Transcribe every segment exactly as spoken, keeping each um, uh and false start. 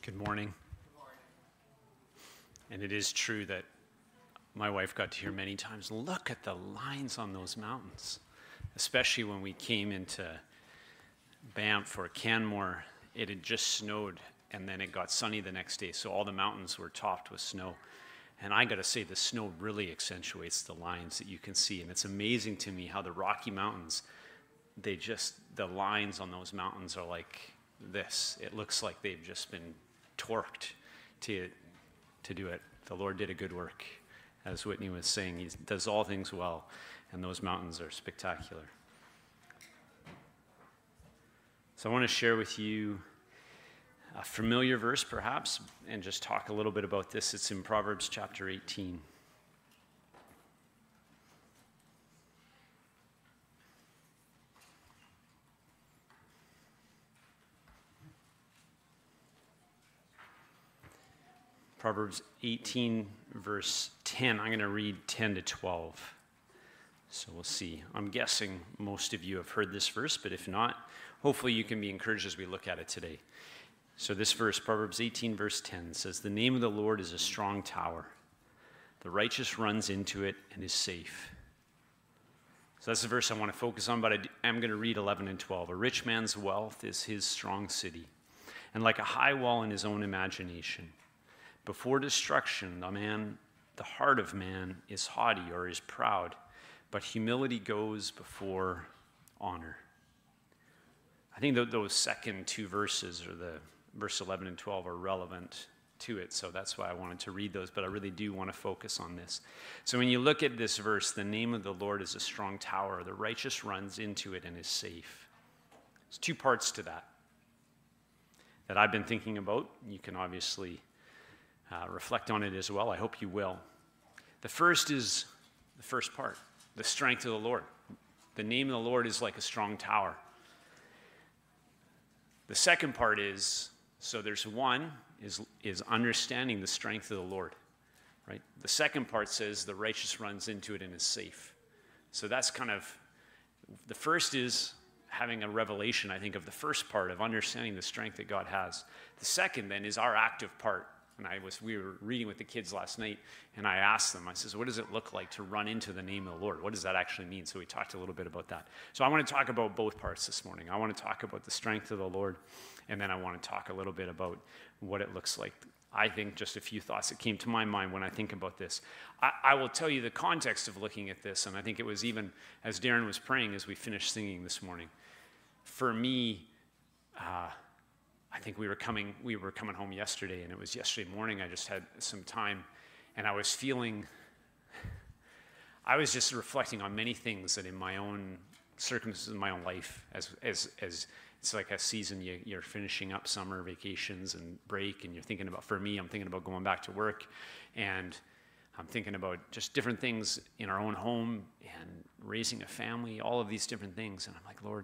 Good morning. And it is true that my wife got to hear many times, look at the lines on those mountains. Especially when we came into Banff or Canmore, it had just snowed and then it got sunny the next day. So all the mountains were topped with snow. And I got to say, the snow really accentuates the lines that you can see. And it's amazing to me how the Rocky Mountains, they just, the lines on those mountains are like this. It looks like they've just been torqued to, to do it. The Lord did a good work. As Whitney was saying, he does all things well, and those mountains are spectacular. So I want to share with you a familiar verse, perhaps, and just talk a little bit about this. It's in Proverbs chapter eighteen. Proverbs eighteen, verse ten. I'm going to read ten to twelve. So we'll see. I'm guessing most of you have heard this verse, but if not, hopefully you can be encouraged as we look at it today. So this verse, Proverbs eighteen, verse ten, says, "The name of the Lord is a strong tower. The righteous runs into it and is safe." So that's the verse I want to focus on, but I am going to read eleven and twelve. "A rich man's wealth is his strong city, and like a high wall in his own imagination. Before destruction, the man, the heart of man is haughty or is proud, but humility goes before honor." I think that those second two verses, or the verse eleven and twelve, are relevant to it, so that's why I wanted to read those, but I really do want to focus on this. So when you look at this verse, the name of the Lord is a strong tower. The righteous runs into it and is safe. There's two parts to that that I've been thinking about. You can obviously Uh, reflect on it as well. I hope you will. The first is the first part, the strength of the Lord. The name of the Lord is like a strong tower. The second part is, so there's one, is, is understanding the strength of the Lord, right? The second part says the righteous runs into it and is safe. So that's kind of, the first is having a revelation, I think, of the first part of understanding the strength that God has. The second then is our active part. And I was, we were reading with the kids last night, and I asked them, I says, what does it look like to run into the name of the Lord? What does that actually mean? So we talked a little bit about that. So I want to talk about both parts this morning. I want to talk about the strength of the Lord, and then I want to talk a little bit about what it looks like. I think just a few thoughts that came to my mind when I think about this. I, I will tell you the context of looking at this, and I think it was even as Darren was praying as we finished singing this morning. For me, uh, I think we were coming we were coming home yesterday, and it was yesterday morning. I just had some time, and I was feeling, I was just reflecting on many things that in my own circumstances, in my own life, as as as it's like a season, you, you're finishing up summer vacations and break, and you're thinking about, for me, I'm thinking about going back to work, and I'm thinking about just different things in our own home and raising a family, all of these different things, and I'm like, Lord,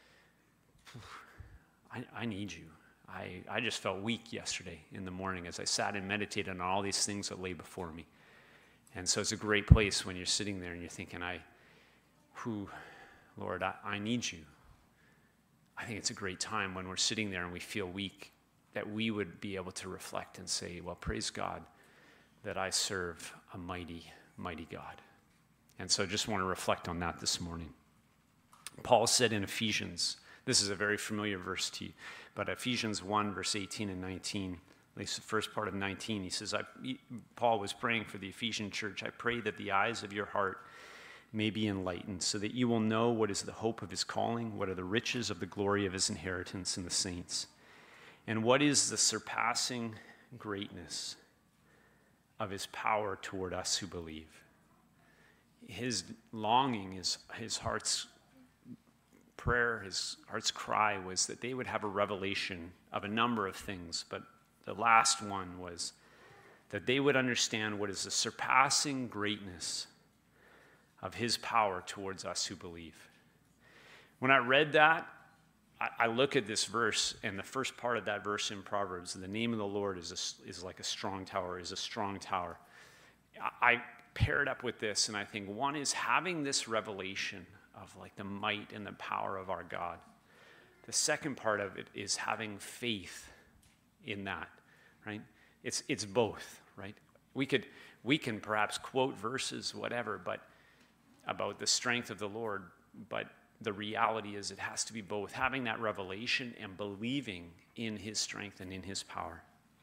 I, I need you. I, I just felt weak yesterday in the morning as I sat and meditated on all these things that lay before me. And so it's a great place when you're sitting there and you're thinking, I, who, Lord, I, I need you. I think it's a great time when we're sitting there and we feel weak, that we would be able to reflect and say, well, praise God that I serve a mighty, mighty God. And so I just want to reflect on that this morning. Paul said in Ephesians, this is a very familiar verse to you, but Ephesians one, verse eighteen and nineteen, at least the first part of nineteen, he says, I, Paul was praying for the Ephesian church, I pray that the eyes of your heart may be enlightened, so that you will know what is the hope of his calling, what are the riches of the glory of his inheritance in the saints, and what is the surpassing greatness of his power toward us who believe. His longing, his, his heart's prayer, his heart's cry was that they would have a revelation of a number of things, but the last one was that they would understand what is the surpassing greatness of his power towards us who believe. When I read that, I, I look at this verse, and the first part of that verse in Proverbs, the name of the Lord is, a, is like a strong tower, is a strong tower. I, I pair it up with this, and I think one is having this revelation of like the might and the power of our God. The second part of it is having faith in that, right? It's, it's both, right? We could, we can perhaps quote verses, whatever, but about the strength of the Lord, but the reality is it has to be both, having that revelation and believing in his strength and in his power.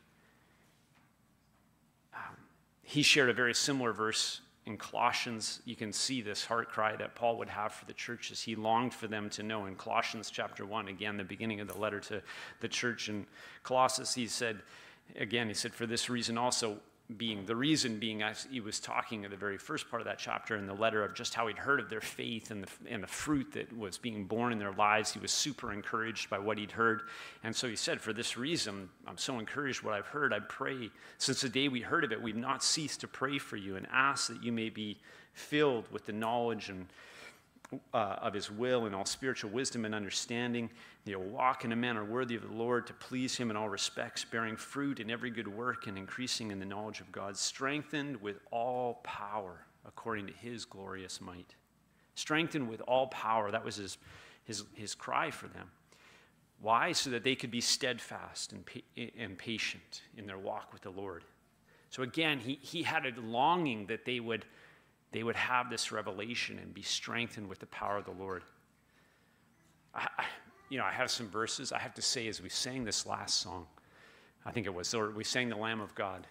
Um, he shared a very similar verse in Colossians. You can see this heart cry that Paul would have for the churches. He longed for them to know. In Colossians chapter one, again, the beginning of the letter to the church in Colossus, he said, again, he said, for this reason also, being, the reason being, as he was talking in the very first part of that chapter in the letter of just how he'd heard of their faith and the, and the fruit that was being born in their lives. He was super encouraged by what he'd heard. And so he said, for this reason, I'm so encouraged what I've heard. I pray, since the day we heard of it, we've not ceased to pray for you and ask that you may be filled with the knowledge and Uh, of his will and all spiritual wisdom and understanding. You'll walk in a manner worthy of the Lord, to please him in all respects, bearing fruit in every good work and increasing in the knowledge of God, strengthened with all power according to his glorious might. Strengthened with all power. That was his, his, his cry for them. Why? So that they could be steadfast and, pa- and patient in their walk with the Lord. So again, he, he had a longing that they would They would have this revelation and be strengthened with the power of the Lord. I, I, you know, I have some verses. I have to say, as we sang this last song, I think it was, or we sang the Lamb of God.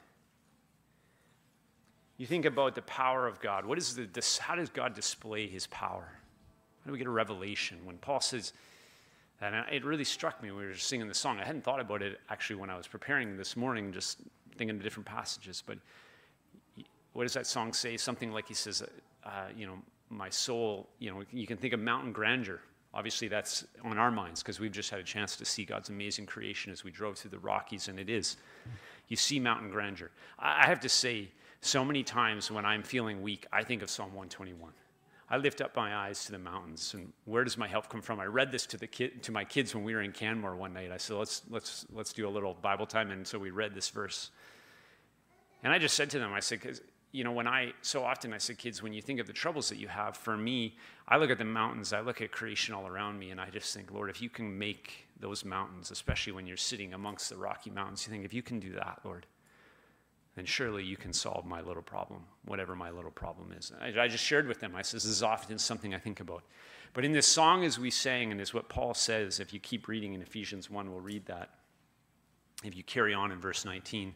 You think about the power of God. What is the, this, how does God display his power? How do we get a revelation? When Paul says, and it really struck me when we were singing the song. I hadn't thought about it actually when I was preparing this morning, just thinking of different passages, but what does that song say? Something like he says, uh, you know, my soul, you know, you can think of mountain grandeur. Obviously, that's on our minds because we've just had a chance to see God's amazing creation as we drove through the Rockies, and it is. You see mountain grandeur. I have to say, so many times when I'm feeling weak, I think of Psalm one twenty-one. I lift up my eyes to the mountains, and where does my help come from? I read this to the kid, to my kids when we were in Canmore one night. I said, let's let's let's do a little Bible time, and so we read this verse. And I just said to them, I said, because you know, when I, so often I said, kids, when you think of the troubles that you have, for me, I look at the mountains, I look at creation all around me, and I just think, Lord, if you can make those mountains, especially when you're sitting amongst the Rocky Mountains, you think, if you can do that, Lord, then surely you can solve my little problem, whatever my little problem is. I, I just shared with them, I said, this is often something I think about. But in this song as we sang, and is what Paul says, if you keep reading in Ephesians one, we'll read that. If you carry on in verse nineteen,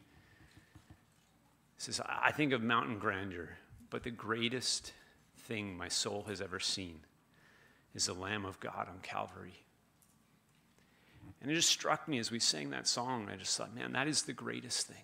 it says, I think of mountain grandeur, but the greatest thing my soul has ever seen is the Lamb of God on Calvary. And it just struck me as we sang that song. I just thought, man, that is the greatest thing.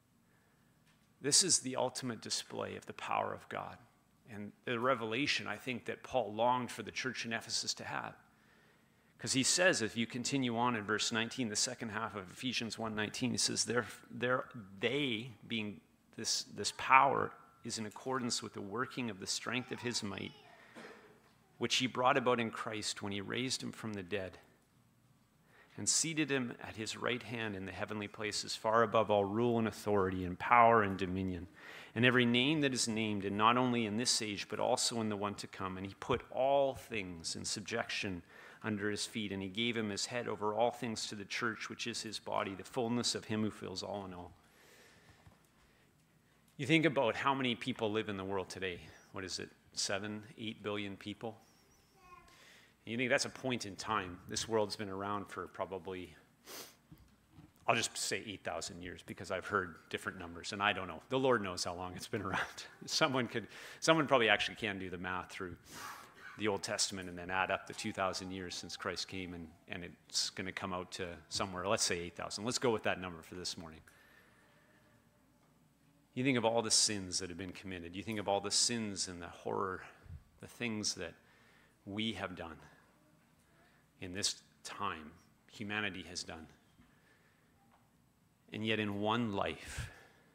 This is the ultimate display of the power of God. And the revelation, I think, that Paul longed for the church in Ephesus to have. Because he says, if you continue on in verse nineteen, the second half of Ephesians one nineteen, he says, they're, they're, they, being This, this power, is in accordance with the working of the strength of his might, which he brought about in Christ when he raised him from the dead and seated him at his right hand in the heavenly places, far above all rule and authority and power and dominion, and every name that is named, and not only in this age, but also in the one to come. And he put all things in subjection under his feet, and he gave him his head over all things to the church, which is his body, the fullness of him who fills all in all. You think about how many people live in the world today. What is it, seven, eight billion people? You think that's a point in time. This world's been around for probably, I'll just say eight thousand years because I've heard different numbers, and I don't know. The Lord knows how long it's been around. Someone could, someone probably actually can do the math through the Old Testament and then add up the two thousand years since Christ came, and, and it's going to come out to somewhere, let's say eight thousand. Let's go with that number for this morning. You think of all the sins that have been committed. You think of all the sins and the horror, the things that we have done in this time, humanity has done. And yet in one life,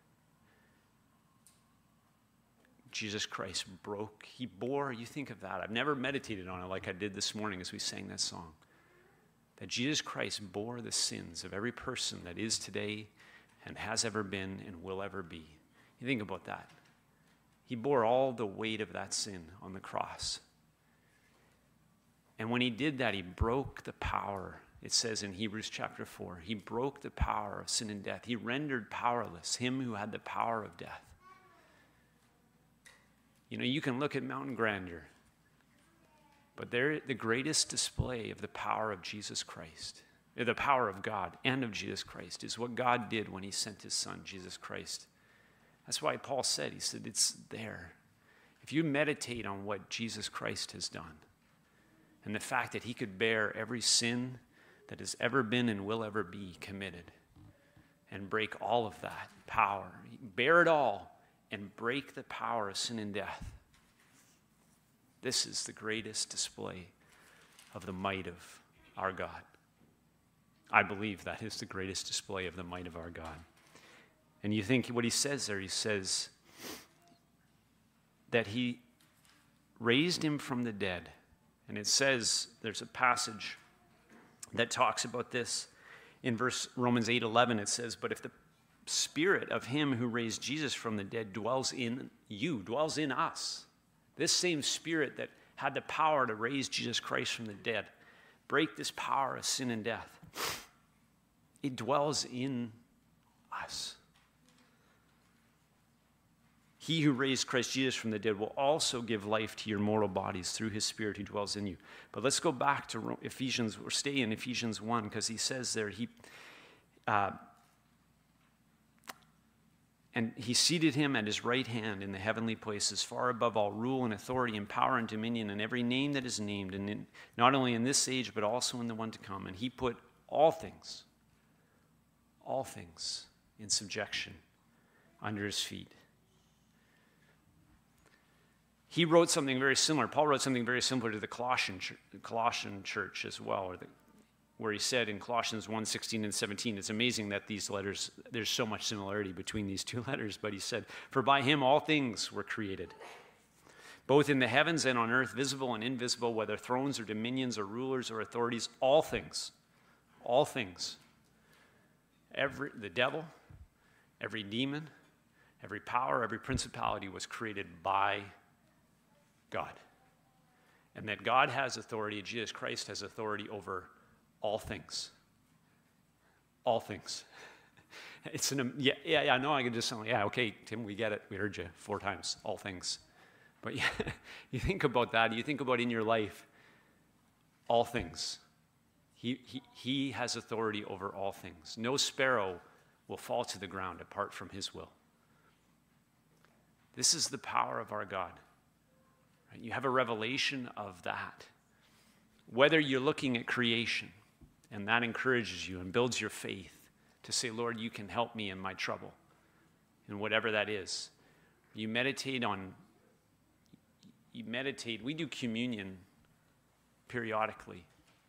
Jesus Christ broke, he bore, you think of that. I've never meditated on it like I did this morning as we sang that song. That Jesus Christ bore the sins of every person that is today and has ever been and will ever be. You think about that. He bore all the weight of that sin on the cross. And when he did that, he broke the power it says in Hebrews chapter four, he broke the power of sin and death. He rendered powerless him who had the power of death. You know, you can look at mountain grandeur, but they're the greatest display of the power of Jesus Christ, the power of God and of Jesus Christ, is what God did when he sent his son, Jesus Christ. That's why Paul said, he said, it's there. If you meditate on what Jesus Christ has done and the fact that he could bear every sin that has ever been and will ever be committed and break all of that power, bear it all and break the power of sin and death. This is the greatest display of the might of our God. I believe that is the greatest display of the might of our God. And you think what he says there, he says that he raised him from the dead. And it says, there's a passage that talks about this in verse Romans eight eleven. It says, but if the spirit of him who raised Jesus from the dead dwells in you, dwells in us, this same spirit that had the power to raise Jesus Christ from the dead, break this power of sin and death, it dwells in us. He who raised Christ Jesus from the dead will also give life to your mortal bodies through his Spirit who dwells in you. But let's go back to Ephesians, or stay in Ephesians one, because he says there, he, uh, and he seated him at his right hand in the heavenly places, far above all rule and authority and power and dominion and every name that is named, and in, not only in this age, but also in the one to come. And he put all things, all things in subjection under his feet. He wrote something very similar. Paul wrote something very similar to the Colossian, the Colossian church as well, or the, where he said in Colossians one, sixteen and seventeen, it's amazing that these letters, there's so much similarity between these two letters, but he said, for by him all things were created, both in the heavens and on earth, visible and invisible, whether thrones or dominions or rulers or authorities, all things, all things, every, the devil, every demon, every power, every principality was created by God. And that God has authority, Jesus Christ has authority over all things. All things. It's an, yeah, yeah, yeah, no, I can just sound like, yeah, okay, Tim, we get it. We heard you four times, all things. But yeah, you think about that, you think about in your life, all things. He, he, he has authority over all things. No sparrow will fall to the ground apart from his will. This is the power of our God. Right? You have a revelation of that. Whether you're looking at creation, and that encourages you and builds your faith to say, Lord, you can help me in my trouble, and whatever that is. You meditate on, you meditate, we do communion periodically.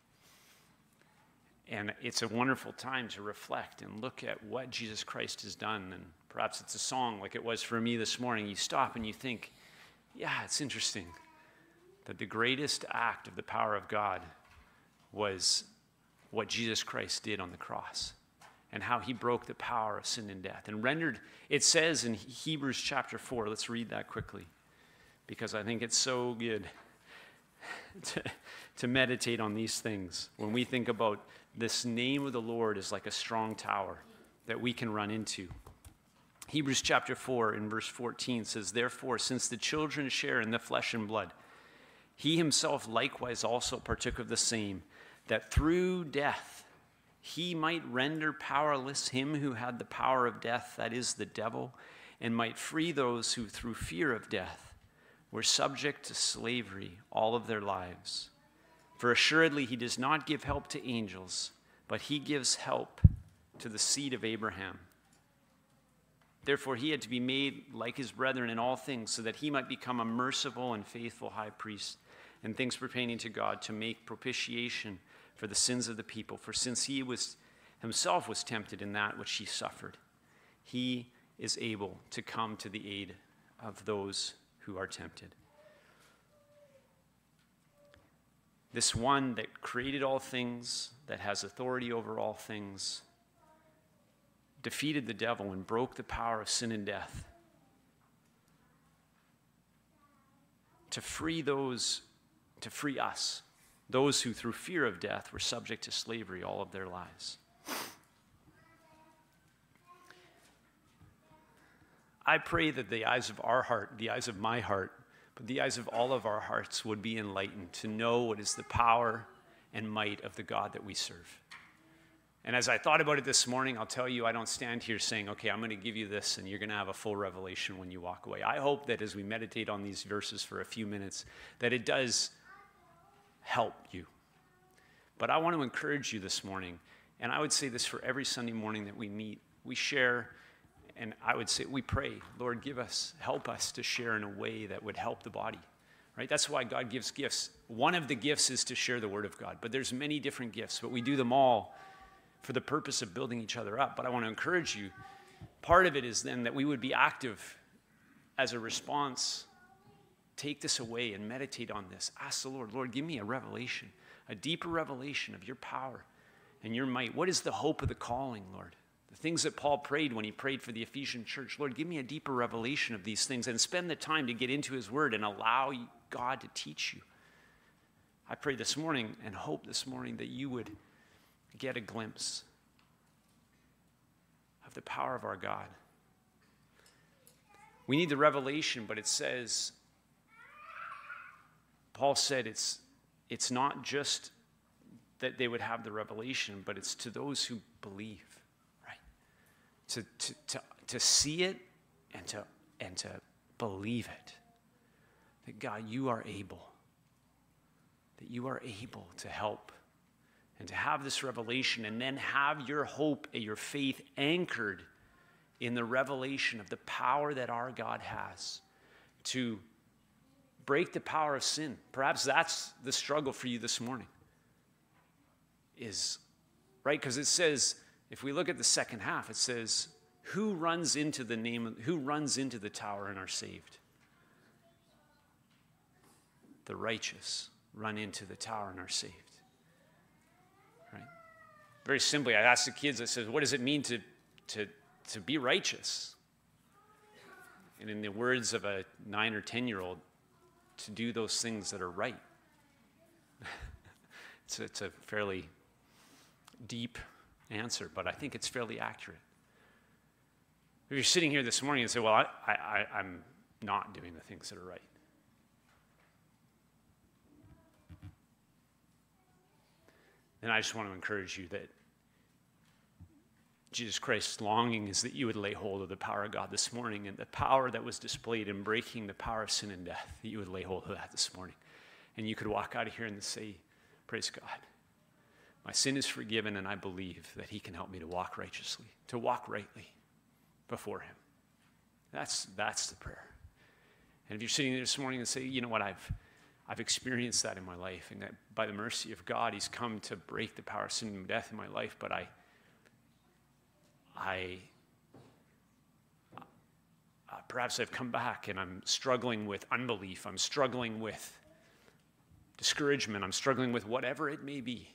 And it's a wonderful time to reflect and look at what Jesus Christ has done. And perhaps it's a song like it was for me this morning. You stop and you think, yeah, it's interesting that the greatest act of the power of God was what Jesus Christ did on the cross and how he broke the power of sin and death and rendered, it says in Hebrews chapter four, let's read that quickly because I think it's so good to, to meditate on these things. When we think about this name of the Lord is like a strong tower that we can run into. Hebrews chapter four in verse fourteen says, therefore, since the children share in the flesh and blood, he himself likewise also partook of the same, that through death he might render powerless him who had the power of death, that is, the devil, and might free those who through fear of death were subject to slavery all of their lives. For assuredly he does not give help to angels, but he gives help to the seed of Abraham. Therefore he had to be made like his brethren in all things, so that he might become a merciful and faithful high priest in things pertaining to God, to make propitiation for the sins of the people. For since he was himself was tempted in that which he suffered, he is able to come to the aid of those who are tempted. This one that created all things, that has authority over all things, defeated the devil and broke the power of sin and death to free those, to free us, those who through fear of death were subject to slavery all of their lives. I pray that the eyes of our heart, the eyes of my heart, but the eyes of all of our hearts would be enlightened to know what is the power and might of the God that we serve. And as I thought about it this morning, I'll tell you, I don't stand here saying, okay, I'm going to give you this and you're going to have a full revelation when you walk away. I hope that as we meditate on these verses for a few minutes, that it does help you. But I want to encourage you this morning, and I would say this for every Sunday morning that we meet, we share, and I would say we pray, Lord, give us, help us to share in a way that would help the body. Right? That's why God gives gifts. One of the gifts is to share the word of God, but there's many different gifts, but we do them all for the purpose of building each other up. But I want to encourage you, part of it is then that we would be active as a response. Take this away and meditate on this. Ask the Lord, Lord, give me a revelation, a deeper revelation of your power and your might. What is the hope of the calling, Lord? The things that Paul prayed when he prayed for the Ephesian church. Lord, give me a deeper revelation of these things, and spend the time to get into his word and allow God to teach you. I pray this morning and hope this morning that you would get a glimpse of the power of our God. We need the revelation, but it says, Paul said it's, it's not just that they would have the revelation, but it's to those who believe. To, to, to, to see it and to, and to believe it. That God, you are able. That you are able to help and to have this revelation and then have your hope and your faith anchored in the revelation of the power that our God has to break the power of sin. Perhaps that's the struggle for you this morning. Is, right? Because it says, if we look at the second half, it says, who runs into the name of, who runs into the tower and are saved? The righteous run into the tower and are saved. Right? Very simply, I asked the kids, I said, what does it mean to, to, to be righteous? And in the words of a nine or ten-year-old, to do those things that are right. it's, a, it's a fairly deep answer, but I think it's fairly accurate. If you're sitting here this morning and say, well, I, I, I'm not doing the things that are right. Then I just want to encourage you that Jesus Christ's longing is that you would lay hold of the power of God this morning, and the power that was displayed in breaking the power of sin and death, that you would lay hold of that this morning. And you could walk out of here and say, praise God. My sin is forgiven, and I believe that he can help me to walk righteously, to walk rightly before him. That's, that's the prayer. And if you're sitting there this morning and say, you know what, I've, I've experienced that in my life, and that by the mercy of God, he's come to break the power of sin and death in my life, but I, I, uh, perhaps I've come back and I'm struggling with unbelief, I'm struggling with discouragement, I'm struggling with whatever it may be.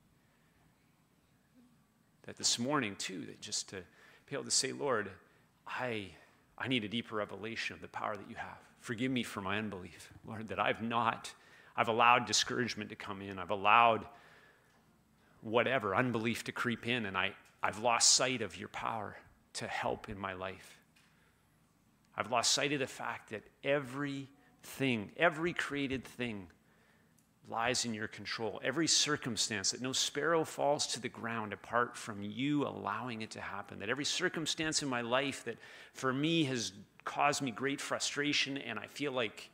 That this morning, too, that just to be able to say, Lord, I, I need a deeper revelation of the power that you have. Forgive me for my unbelief, Lord, that I've not, I've allowed discouragement to come in. I've allowed whatever, unbelief to creep in, and I, I've lost sight of your power to help in my life. I've lost sight of the fact that everything, every created thing lies in your control. Every circumstance, that no sparrow falls to the ground apart from you allowing it to happen. That every circumstance in my life that for me has caused me great frustration and I feel like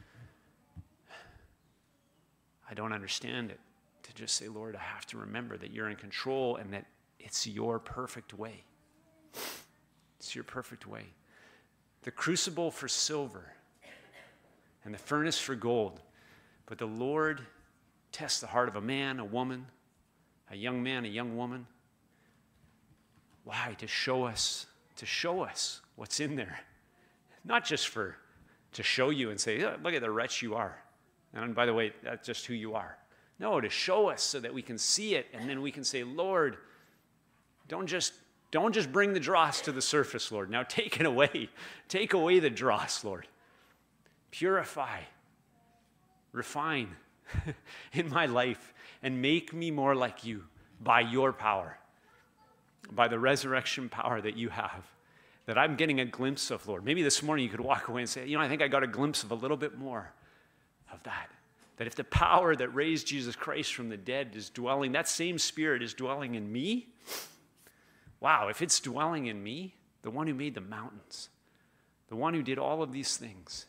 I don't understand it, to just say, Lord, I have to remember that you're in control and that it's your perfect way. It's your perfect way. The crucible for silver and the furnace for gold. But the Lord tests the heart of a man, a woman, a young man, a young woman. Why? To show us, to show us what's in there. Not just for, to show you and say, oh, look at the wretch you are. And by the way, that's just who you are. No, to show us so that we can see it, and then we can say, Lord, don't just, don't just bring the dross to the surface, Lord. Now take it away. Take away the dross, Lord. Purify. Refine. in my life and make me more like you by your power, by the resurrection power that you have, that I'm getting a glimpse of, Lord. Maybe this morning you could walk away and say, you know, I think I got a glimpse of a little bit more of that. That if the power that raised Jesus Christ from the dead is dwelling, that same Spirit is dwelling in me, wow, if it's dwelling in me, the one who made the mountains, the one who did all of these things,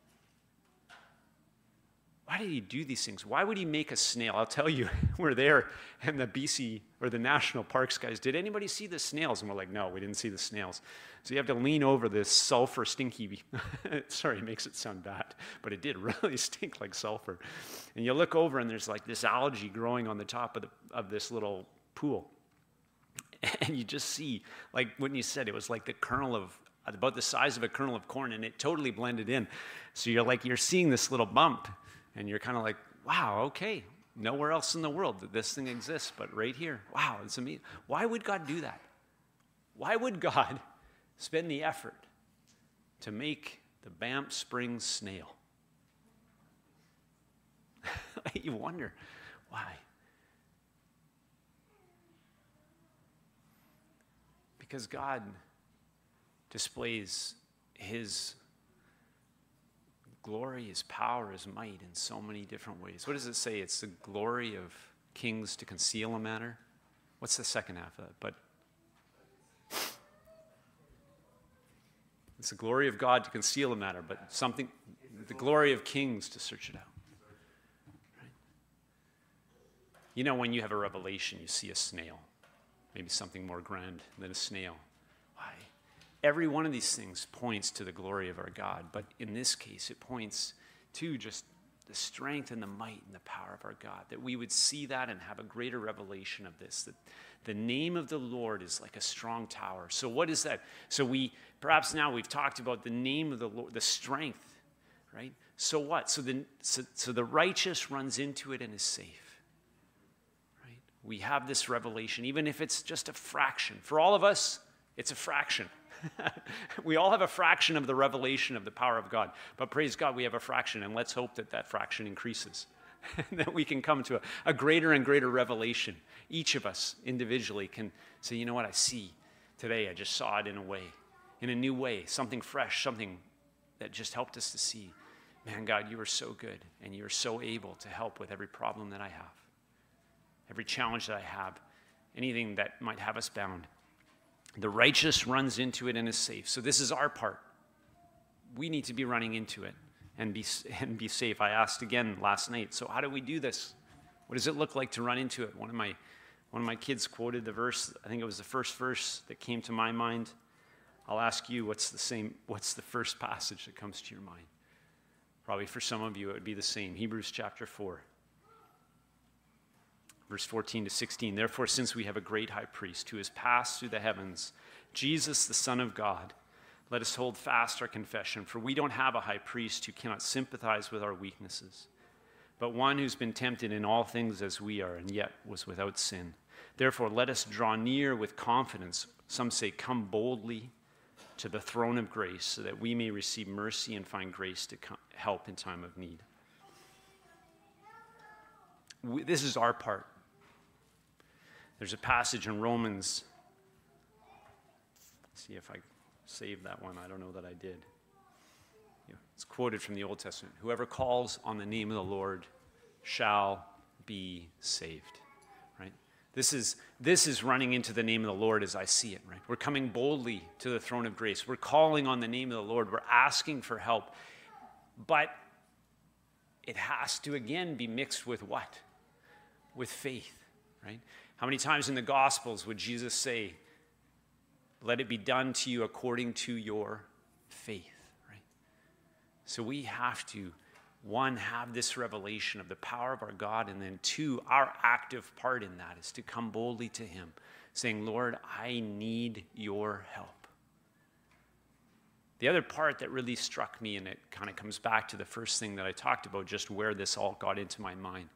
why did he do these things? Why would he make a snail? I'll tell you, we're there, and the B C or the National Parks guys, did anybody see the snails? And we're like, no, we didn't see the snails. So you have to lean over this sulfur stinky, sorry, it makes it sound bad, but it did really stink like sulfur. And you look over, and there's like this algae growing on the top of, the, of this little pool. And you just see, like when you said, it was like the kernel of, about the size of a kernel of corn, and it totally blended in. So you're like, you're seeing this little bump, and you're kind of like, wow, okay, nowhere else in the world that this thing exists, but right here. Wow, it's amazing. Why would God do that? Why would God spend the effort to make the Banff Springs snail? You wonder why. Because God displays his glory, his power, his might in so many different ways. What does it say? It's the glory of kings to conceal a matter. What's the second half of that? But it's the glory of God to conceal a matter, but something, the glory of kings to search it out. Right? You know, when you have a revelation, you see a snail, maybe something more grand than a snail. Why? Every one of these things points to the glory of our God, but in this case, it points to just the strength and the might and the power of our God, that we would see that and have a greater revelation of this, that the name of the Lord is like a strong tower. So what is that? So we, perhaps now we've talked about the name of the Lord, the strength, right? So what? So the, so, so the righteous runs into it and is safe, right? We have this revelation, even if it's just a fraction. For all of us, it's a fraction. We all have a fraction of the revelation of the power of God. But praise God, we have a fraction, and let's hope that that fraction increases, and that we can come to a, a greater and greater revelation. Each of us individually can say, you know what, I see today, I just saw it in a way, in a new way, something fresh, something that just helped us to see, man, God, you are so good, and you are so able to help with every problem that I have, every challenge that I have, anything that might have us bound. The righteous runs into it and is safe. So this is our part. We need to be running into it and be, and be safe. I asked again last night, so how do we do this? What does it look like to run into it? One of my, one of my kids quoted the verse, I think it was the first verse that came to my mind. I'll ask you, what's the same, what's the first passage that comes to your mind? Probably for some of you it would be the same. Hebrews chapter four. Verse fourteen to sixteen, therefore, since we have a great high priest who has passed through the heavens, Jesus, the Son of God, let us hold fast our confession, for we don't have a high priest who cannot sympathize with our weaknesses, but one who's been tempted in all things as we are, and yet was without sin. Therefore, let us draw near with confidence. Some say, come boldly to the throne of grace, so that we may receive mercy and find grace to help in time of need. We, this is our part. There's a passage in Romans. Let's see if I saved that one. I don't know that I did. Yeah, it's quoted from the Old Testament. Whoever calls on the name of the Lord shall be saved. Right? This is, this is running into the name of the Lord as I see it. Right? We're coming boldly to the throne of grace. We're calling on the name of the Lord. We're asking for help. But it has to, again, be mixed with what? With faith. Right? How many times in the Gospels would Jesus say, let it be done to you according to your faith, right? So we have to, one, have this revelation of the power of our God, and then two, our active part in that is to come boldly to him, saying, Lord, I need your help. The other part that really struck me, and it kind of comes back to the first thing that I talked about, just where this all got into my mind.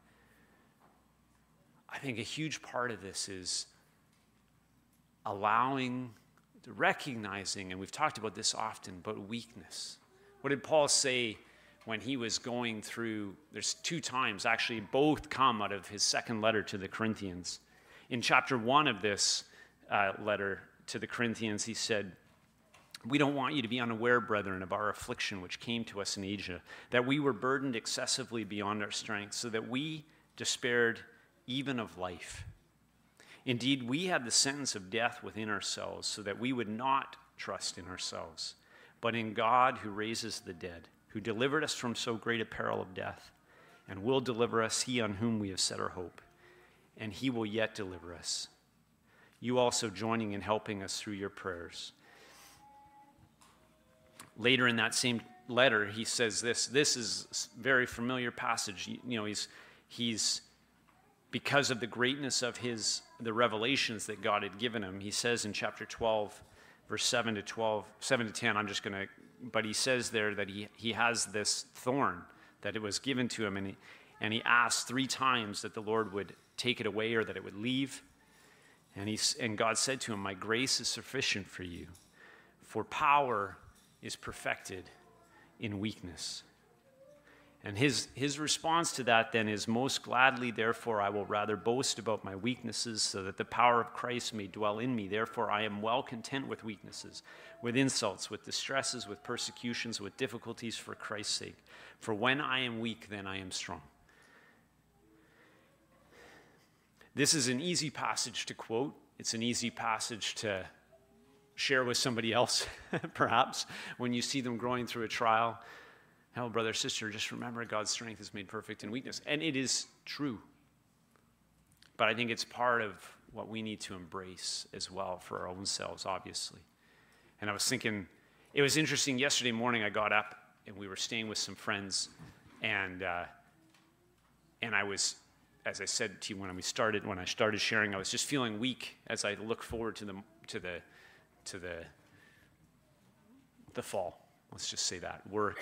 I think a huge part of this is allowing, recognizing, and we've talked about this often, but weakness. What did Paul say when he was going through, there's two times, actually both come out of his second letter to the Corinthians. In chapter one of this uh, letter to the Corinthians, he said, "We don't want you to be unaware, brethren, of our affliction which came to us in Asia, that we were burdened excessively beyond our strength, so that we despaired even of life. Indeed, we had the sentence of death within ourselves, so that we would not trust in ourselves, but in God who raises the dead, who delivered us from so great a peril of death, and will deliver us, he on whom we have set our hope, and he will yet deliver us. You also joining in helping us through your prayers." Later in that same letter, he says this. This is a very familiar passage. You know, he's, he's because of the greatness of his, the revelations that God had given him, he says in chapter twelve, verse seven to twelve, seven to ten, I'm just going to, but he says there that he, he has this thorn that it was given to him, and he, and he asked three times that the Lord would take it away or that it would leave. And, he, and God said to him, "My grace is sufficient for you, for power is perfected in weakness." And his, his response to that then is, "Most gladly, therefore, I will rather boast about my weaknesses, so that the power of Christ may dwell in me. Therefore, I am well content with weaknesses, with insults, with distresses, with persecutions, with difficulties for Christ's sake. For when I am weak, then I am strong." This is an easy passage to quote. It's an easy passage to share with somebody else, perhaps, when you see them growing through a trial. "Hell, brother, sister, just remember God's strength is made perfect in weakness." And it is true. But I think it's part of what we need to embrace as well for our own selves, obviously. And I was thinking, it was interesting, yesterday morning I got up and we were staying with some friends, and uh, and I was, as I said to you when we started, when I started sharing, I was just feeling weak as I look forward to the to the to the the fall. Let's just say that. Work,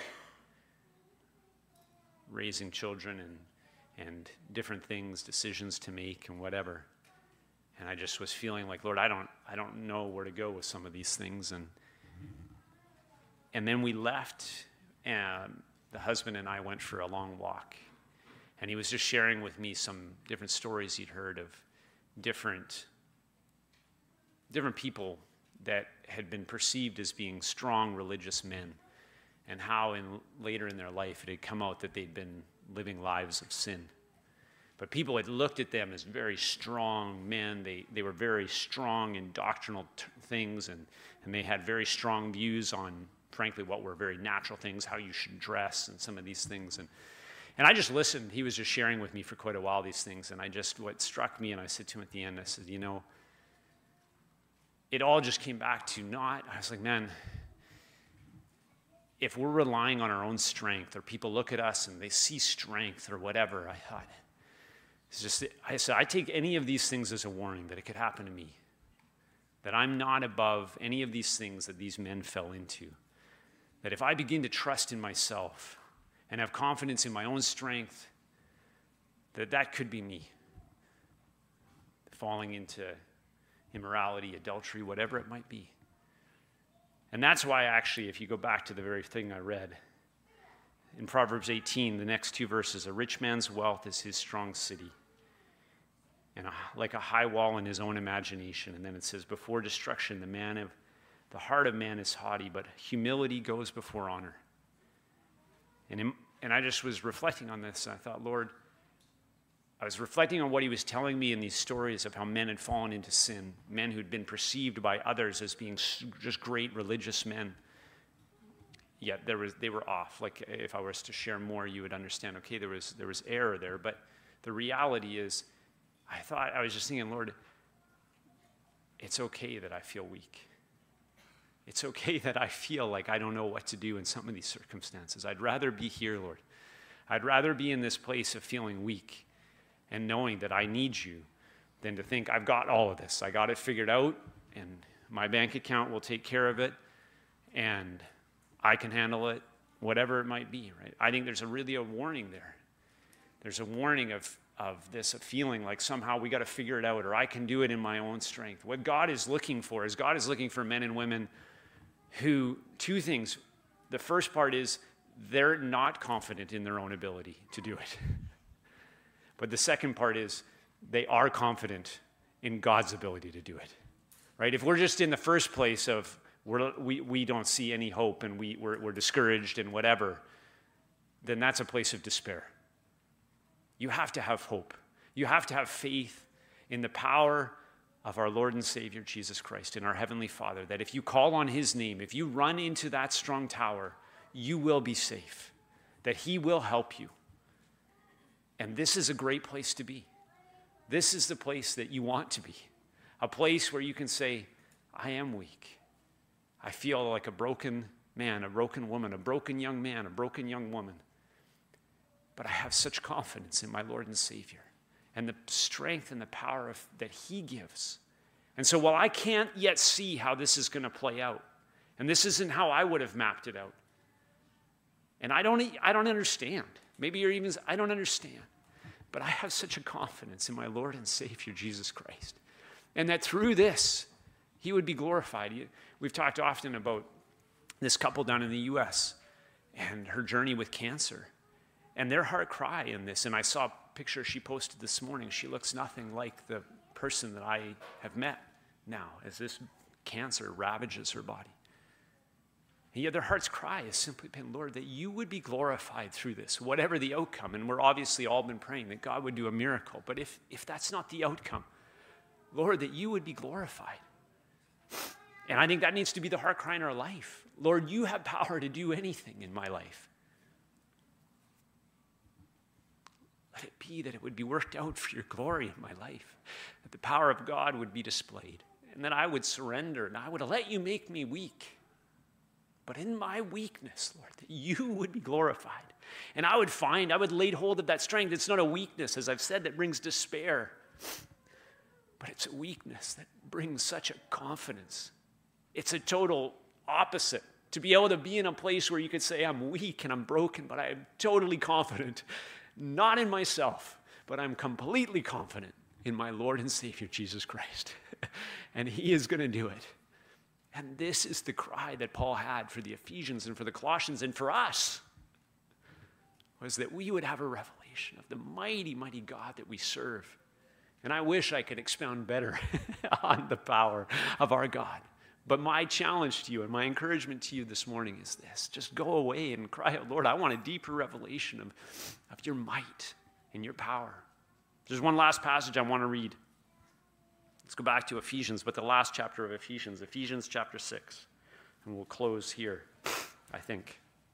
raising children, and and different things, decisions to make, and whatever. And I just was feeling like, Lord, I don't I don't know where to go with some of these things. And and then we left, and the husband and I went for a long walk. And he was just sharing with me some different stories he'd heard of different, different people that had been perceived as being strong religious men, and how in, later in their life it had come out that they'd been living lives of sin. But people had looked at them as very strong men. They, they were very strong in doctrinal t- things, and, and they had very strong views on, frankly, what were very natural things, how you should dress and some of these things. And And I just listened. He was just sharing with me for quite a while these things. And I just, what struck me, and I said to him at the end, I said, you know, it all just came back to not, I was like, man, if we're relying on our own strength, or people look at us and they see strength or whatever, I thought, it's just, I said, I take any of these things as a warning that it could happen to me, that I'm not above any of these things that these men fell into, that if I begin to trust in myself and have confidence in my own strength, that that could be me, falling into immorality, adultery, whatever it might be. And that's why, actually, if you go back to the very thing I read, in Proverbs eighteen, the next two verses, "A rich man's wealth is his strong city, and a, like a high wall in his own imagination." And then it says, "Before destruction, the man of the heart of man is haughty, but humility goes before honor." And, in, and I just was reflecting on this, and I thought, Lord, I was reflecting on what he was telling me in these stories of how men had fallen into sin, men who'd been perceived by others as being just great religious men. Yet there was, they were off. Like, if I was to share more, you would understand, okay, there was, there was error there. But the reality is, I thought, I was just thinking, Lord, it's okay that I feel weak. It's okay that I feel like I don't know what to do in some of these circumstances. I'd rather be here, Lord. I'd rather be in this place of feeling weak and knowing that I need you than to think I've got all of this. I got it figured out, and my bank account will take care of it, and I can handle it, whatever it might be, right? I think there's a really a warning there. There's a warning of, of this, of feeling like somehow we got to figure it out, or I can do it in my own strength. What God is looking for is God is looking for men and women who, two things. The first part is they're not confident in their own ability to do it. But the second part is they are confident in God's ability to do it, right? If we're just in the first place of we're, we, we don't see any hope and we, we're, we're discouraged and whatever, then that's a place of despair. You have to have hope. You have to have faith in the power of our Lord and Savior, Jesus Christ, and our Heavenly Father, that if you call on his name, if you run into that strong tower, you will be safe, that he will help you. And this is a great place to be. This is the place that you want to be, a place where you can say, I am weak. I feel like a broken man, a broken woman, a broken young man, a broken young woman. But I have such confidence in my Lord and Savior and the strength and the power of, that he gives. And so while I can't yet see how this is going to play out, and this isn't how I would have mapped it out, and I don't, I don't understand. Maybe you're even, I don't understand. But I have such a confidence in my Lord and Savior, Jesus Christ. And that through this, he would be glorified. We've talked often about this couple down in the U S and her journey with cancer. And their heart cry in this, and I saw a picture she posted this morning. She looks nothing like the person that I have met now as this cancer ravages her body. And yet their heart's cry has simply been, Lord, that you would be glorified through this, whatever the outcome. And we're obviously all been praying that God would do a miracle. But if, if that's not the outcome, Lord, that you would be glorified. And I think that needs to be the heart cry in our life. Lord, you have power to do anything in my life. Let it be that it would be worked out for your glory in my life, that the power of God would be displayed, and that I would surrender, and I would let you make me weak. But in my weakness, Lord, that you would be glorified. And I would find, I would lay hold of that strength. It's not a weakness, as I've said, that brings despair, but it's a weakness that brings such a confidence. It's a total opposite. To be able to be in a place where you could say, I'm weak and I'm broken, but I am totally confident. Not in myself, but I'm completely confident in my Lord and Savior, Jesus Christ. And he is going to do it. And this is the cry that Paul had for the Ephesians and for the Colossians and for us, was that we would have a revelation of the mighty, mighty God that we serve. And I wish I could expound better on the power of our God. But my challenge to you and my encouragement to you this morning is this. Just go away and cry out, Lord, I want a deeper revelation of, of your might and your power. There's one last passage I want to read. Let's go back to Ephesians, but the last chapter of Ephesians, Ephesians chapter six. And we'll close here, I think.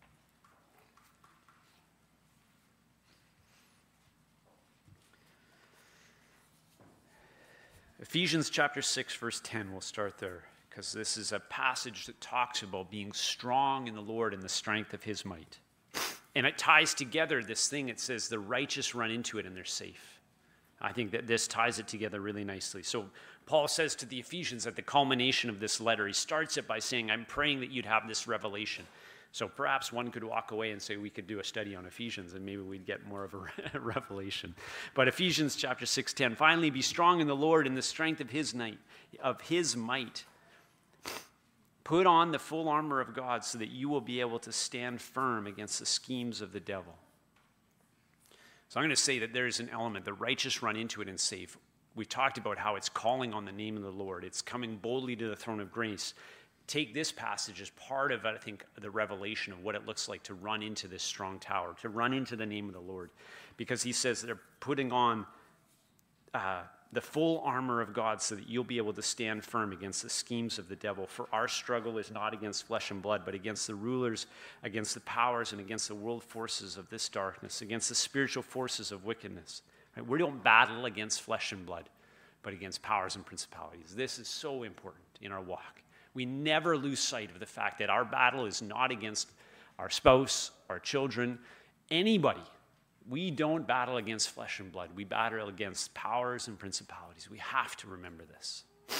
Ephesians chapter six, verse ten, we'll start there, because this is a passage that talks about being strong in the Lord and the strength of his might. And it ties together this thing. It says the righteous run into it and they're safe. I think that this ties it together really nicely. So Paul says to the Ephesians at the culmination of this letter, he starts it by saying, I'm praying that you'd have this revelation. So perhaps one could walk away and say we could do a study on Ephesians and maybe we'd get more of a revelation. But Ephesians chapter six ten, finally be strong in the Lord in the strength of his might, of his might. Put on the full armor of God so that you will be able to stand firm against the schemes of the devil. So I'm going to say that there is an element, the righteous run into it and safe. We talked about how it's calling on the name of the Lord. It's coming boldly to the throne of grace. Take this passage as part of, I think, the revelation of what it looks like to run into this strong tower, to run into the name of the Lord. Because he says they're putting on uh, the full armor of God so that you'll be able to stand firm against the schemes of the devil. For our struggle is not against flesh and blood, but against the rulers, against the powers, and against the world forces of this darkness, against the spiritual forces of wickedness. Right? We don't battle against flesh and blood, but against powers and principalities. This is so important in our walk. We never lose sight of the fact that our battle is not against our spouse, our children, anybody. We don't battle against flesh and blood. We battle against powers and principalities. We have to remember this.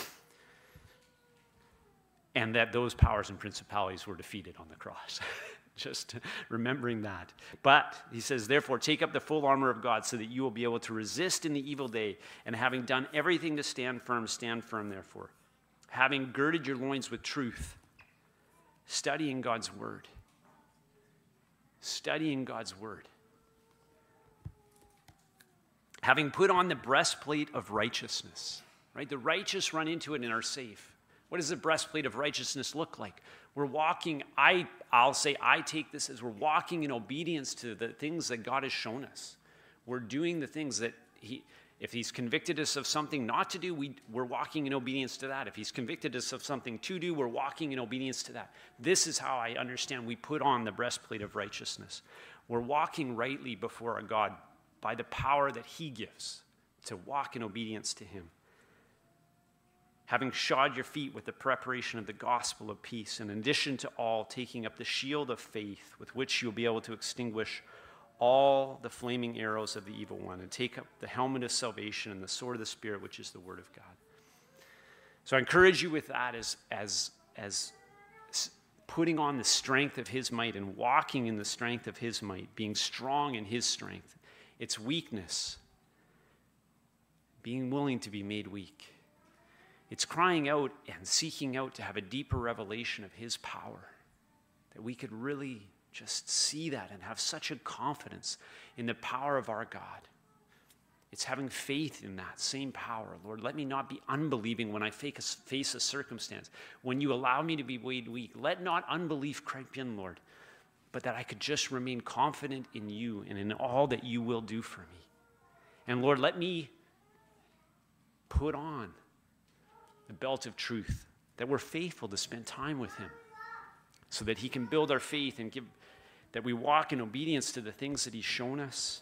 And that those powers and principalities were defeated on the cross. Just remembering that. But he says, therefore, take up the full armor of God so that you will be able to resist in the evil day. And having done everything to stand firm, stand firm, therefore. Having girded your loins with truth, studying God's word. studying God's word. Having put on the breastplate of righteousness, right? The righteous run into it and are safe. What does the breastplate of righteousness look like? We're walking, I, I'll say, I take this as we're walking in obedience to the things that God has shown us. We're doing the things that he, if he's convicted us of something not to do, we, we're walking in obedience to that. If he's convicted us of something to do, we're walking in obedience to that. This is how I understand we put on the breastplate of righteousness. We're walking rightly before our God by the power that he gives to walk in obedience to him. Having shod your feet with the preparation of the gospel of peace, and in addition to all, taking up the shield of faith with which you'll be able to extinguish all the flaming arrows of the evil one, and take up the helmet of salvation and the sword of the Spirit, which is the word of God. So I encourage you with that as, as, as putting on the strength of his might and walking in the strength of his might, being strong in his strength. It's weakness, being willing to be made weak. It's crying out and seeking out to have a deeper revelation of his power, that we could really just see that and have such a confidence in the power of our God. It's having faith in that same power. Lord, let me not be unbelieving when I face a circumstance. When you allow me to be made weak, let not unbelief creep in, Lord, but that I could just remain confident in you and in all that you will do for me. And Lord, let me put on the belt of truth, that we're faithful to spend time with him so that he can build our faith and give, that we walk in obedience to the things that he's shown us.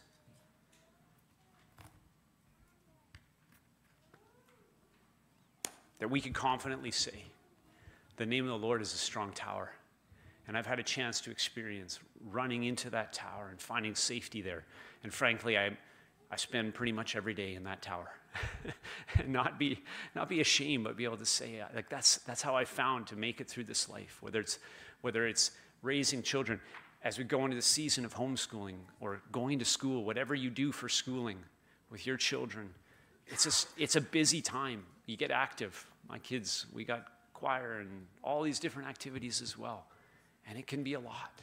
That we can confidently say, the name of the Lord is a strong tower. And I've had a chance to experience running into that tower and finding safety there. And frankly, I, I spend pretty much every day in that tower. And not be, not be ashamed, but be able to say, like, that's, that's how I found to make it through this life. Whether it's, whether it's raising children, as we go into the season of homeschooling or going to school, whatever you do for schooling with your children, it's a, it's a busy time. You get active. My kids, we got choir and all these different activities as well. And it can be a lot.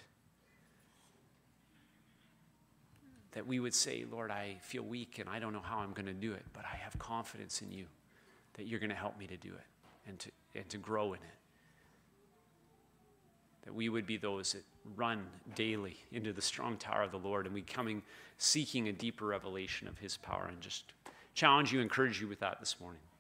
That we would say, Lord, I feel weak and I don't know how I'm going to do it, but I have confidence in you that you're going to help me to do it and to, and to grow in it. That we would be those that run daily into the strong tower of the Lord and we coming seeking a deeper revelation of his power, and just challenge you, encourage you with that this morning.